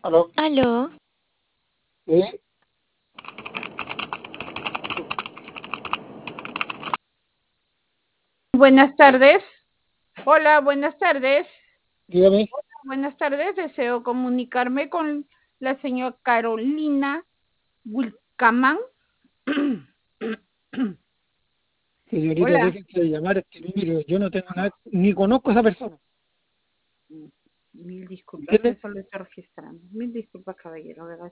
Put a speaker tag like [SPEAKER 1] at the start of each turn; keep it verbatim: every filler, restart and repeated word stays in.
[SPEAKER 1] Aló,
[SPEAKER 2] Aló,
[SPEAKER 1] ¿eh?
[SPEAKER 3] Buenas tardes. Hola, buenas tardes.
[SPEAKER 1] Dígame.
[SPEAKER 3] Buenas tardes. Deseo comunicarme con la señora Carolina Wilcamán.
[SPEAKER 1] Señorita,
[SPEAKER 3] Hola.
[SPEAKER 1] déjense de llamar a este número. Yo no tengo nada, ni conozco a esa persona.
[SPEAKER 3] Mil disculpas,
[SPEAKER 1] ¿Entiende?
[SPEAKER 3] eso lo estoy registrando. Mil disculpas, caballero, ¿verdad?